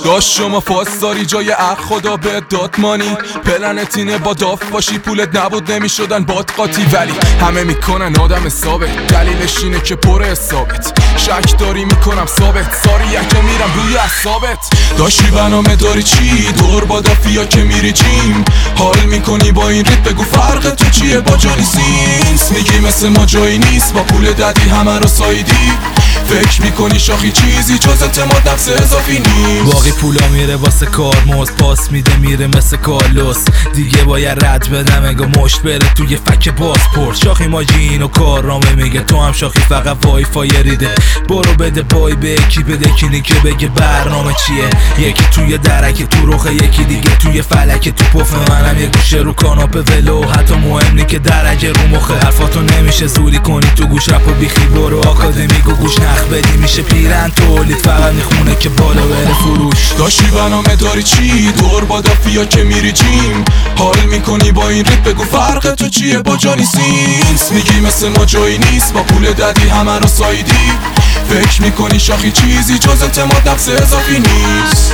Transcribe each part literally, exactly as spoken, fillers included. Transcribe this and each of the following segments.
داشت شما فاس داری جای اخ خدا به دادمانی پلنتینه با داف باشی پولت نبود نمیشدن باد قاطی ولی همه میکنن آدم ثابت دلیلش اینه که پر حسابت شک داری میکنم ثابت ساری یکه میرم روی اعصابت داشتی برنامه داری چی دور با دافیا که میری جیم حال میکنی با این ریت بگو فرق تو چیه با جانی سینس میگی مثل ما جایی نیست با پول دادی همه رو سایدی فکر میکنی شاخی چیزی جز اعتماد نفس اضافی نیست باقی پولا میره واسه کارمز پاس میده میره مثل کارلوس دیگه باید رد بدم اگه مشت بره توی فک پاسپورت شاخی ماجی اینو کارامه میگه تو هم شاخی فقط وای فای ریده برو بده بای به یکی بده کینی که بگه برنامه چیه یکی توی درک تو رخ یکی دیگه توی فلک تو پف منم یه گوشه رو کاناپه ولو حتی مهم نی که درجه رو مخه حرفاتو نمیشه زوری کنی تو گوش رپ و بیخی برو آکادمیک و گوش نخ بدی میشه پیرن تولید فقط میخونه که بالا بره فروش داشتی برنامه داری چی دور با دافیا که میری جیم حال میکنی با این ریت بگو فرق تو چیه با جانی سینس میگی مثل ما جایی نیست با پول دادی همه رو سایدی فکر میکنی شاخی چیزی جز اعتماد نفس اضافی نیست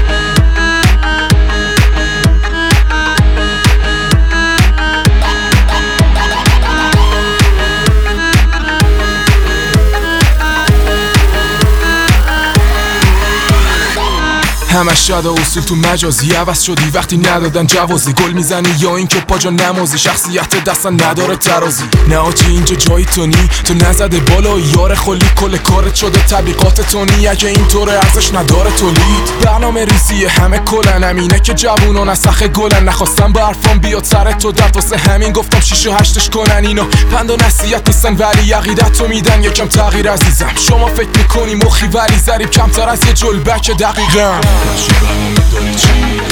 همش شده اصول تو مجازی عوض شدی وقتی ندادن جوازی گل میزنی یا این که پاجا نمازی شخصیت دستن نداره ترازی نه آجی اینجا جایی تو نی تو نزده بالا یار خلی کل کارت شده تبلیغات تونی اگه اینطوره ارزش نداره تولید برنامه ریزی همه کلن همینه که جوونان از سخه گلن نخواستم برفام بیاد سر تو درد واسه همین گفتم شیش و هشتش کنن اینا پند و نصیحت نیستن ولی عقیدت تو میدن یکم تغییر عزیزم شما فکر میکنی مخی ولی ضریب کمتر از یه جلبک دقیقم داشتی برنامه داری چی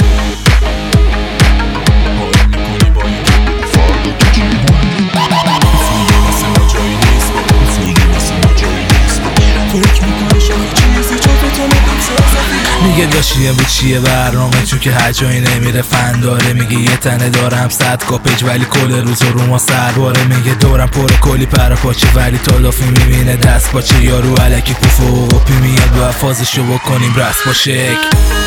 حال میکنی با این فرق تو چی میگی مثل ما جایی نیست میگی مثل ما جایی نیست فکر میکنی شاید چیزی جا بتونه میگه داشتیه بود چیه برنامه چون که هر جایی نمیره فن داره میگه یه تنه دارم صد کاپیج ولی کل روز رو ما سر باره میگه دورم پر کلی پر پاچه ولی تالافی میبینه دست باچه یارو علکی پوف و پی میاد با فازشو بکنیم رست با شک